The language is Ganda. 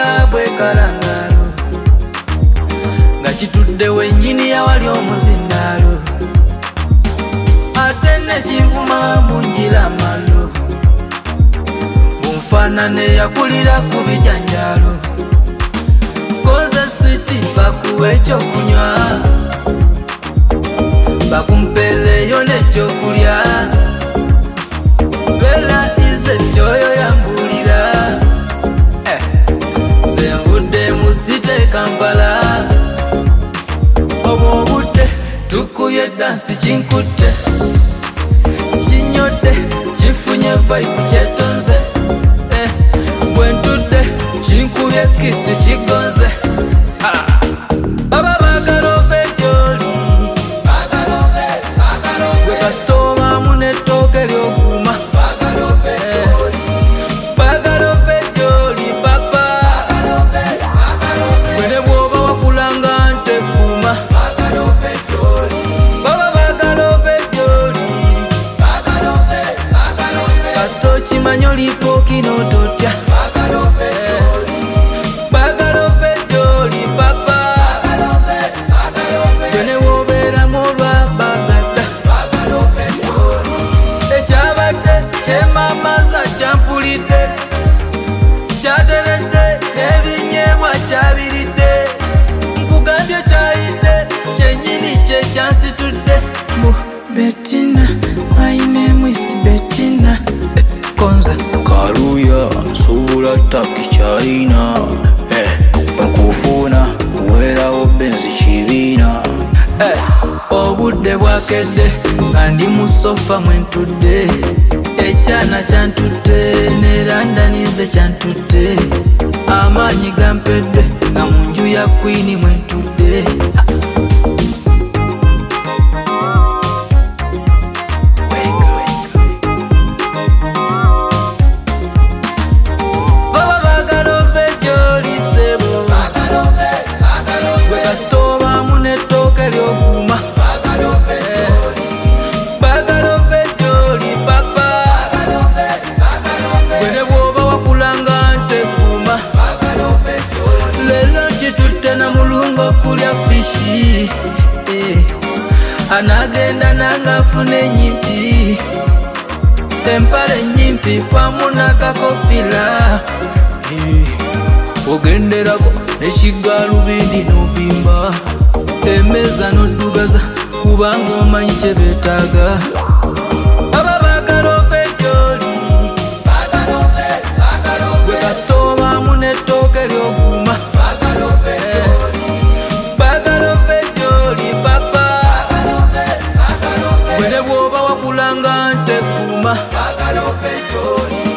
bwe kalangalo nga kitudde wennyini awali omuzindaalo ate ne kinvuma munjira malo bunfaanane yakulira ku bijanjaalo koze switi bakuwa ekyokunywa bakumpeeleyo n'ekyokulya bela ize kyoyo yambulira ze nvudde mu site Kampala obwo obudde tukubye dansi kinkutte kinyodde kifunye vibe kyetonze bwe ntudde kinkubye kisi kigonze baba baagala ove gy'oli gwe kasitoomamu n'ettooke ly'okuuma baagala ove gy'oli papa gwe ne bw'oba wakulanga ntekuuma baba baagala ove gy'oli kasita okimanyi olipooki n'ototya baagala ove gy'oli papa gwe ne bw'obeeramu olwabagadda ekyabadde kyemamaza kyampulidde kyateredde n'ebinyeebwa kyabiridde nkugambye kyayidde kyennyini kye kyansitudde mu Bettina my name is Bettina konze kaluya nsuubula taki kyalina bakufuna kuweerawo benzi kibiina obudde bwakedde nga ndi mu sofa mwentudde ekyana kyantutte nerandanize kyantutte amaanyi gampedde nga mu nju ya kwini mwentudde baba baagala ove gy'oli sebo gwe kasitoomamu n'ettooke ly'okuuma baagala ove gy'oli papa gwe ne bw'oba wakulanga ntekuuma leero nkitutte na mulungu okulya fishi anaagenda nanga afuna enyimpi empale enyimpi kwamu n'akakofira ogenderako n'ekigaalubindi n'ovimba emmeeza n'oddugaza kubanga omanyi kye beetaaga baba baagala ove gy'oli gwe kasitoomamu n'ettooke ly'okuuma baagala ove gy'oli papa gwe ne bw'oba wakulanga ntekuuma